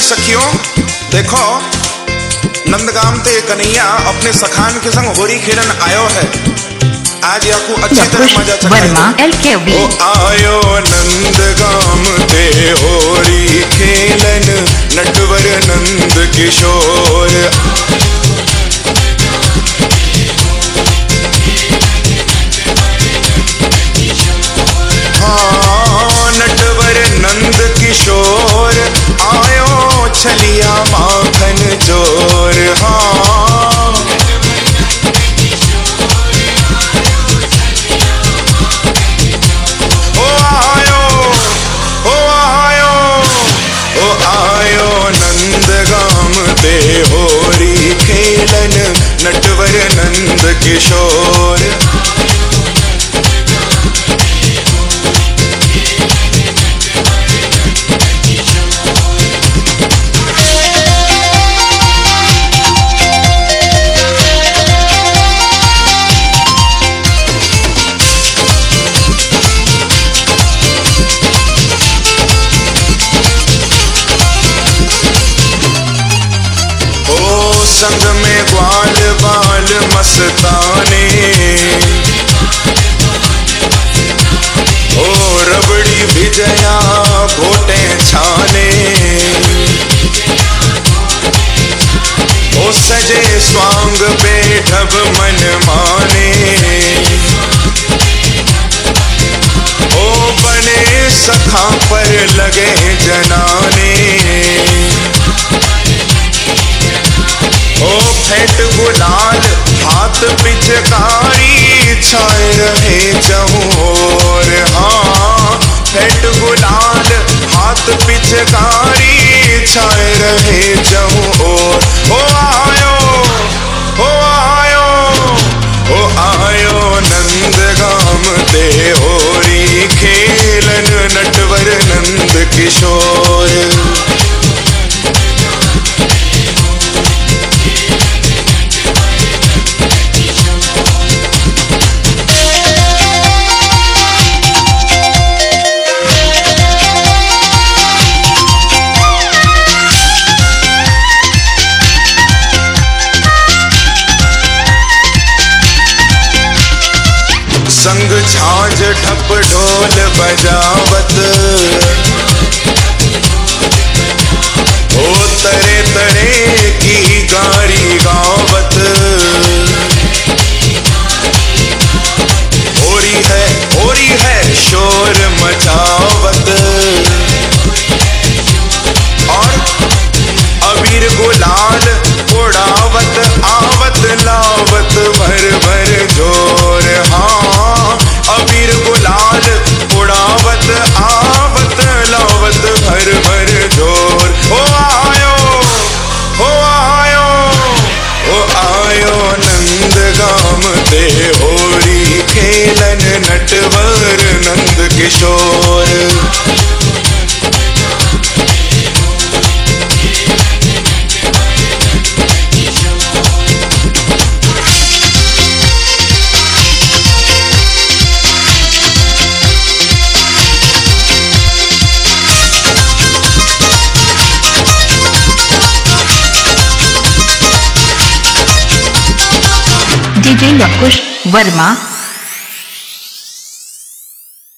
सखियों देखो, नंदगाम ते कन्हैया अपने सखान के संग होरी खेलन आयो है। आज याकू अच्छी तरह मजा चखाए। ओ आयो नंदगाम ते होरी खेलन, नटवर नंद किशोर। हाँ नटवर नंद किशोर, आयो छलिया माखन चोर। हाँ ओ आयो नंदगाम ते होरी खेलन, नटवर नंद किशोर। संग में ग्वाल बाल मस्ताने, ओ रबड़ी विजया घोटे छाने। ओ सजे स्वांग पे ढब मन माने, ओ बने सखा पर लगे जनाने। ओ फेंट गुलाल हाथ पिचकारी, छाए रहे चहुओर। हाँ फेंट गुलाल हाथ पिचकारी, छाए रहे चहुओर। ओ आयो नंदगाम ते होरी खेलन, नटवर नंद किशोर। संग झांझ ढप ढोल बजावत, ओ तरे तरे की गारी गावत। होरी है शोर मचावत, और अबीर गुलाल उड़ावत, आवत लावत भर भर जोर। हाँ अबीर गुलाल उड़ावत, आवत लावत भर भर जोर। ओ आयो नंदगाम ते होरी खेलन, नटवर नंद किशोर। DJ लवकुश वर्मा।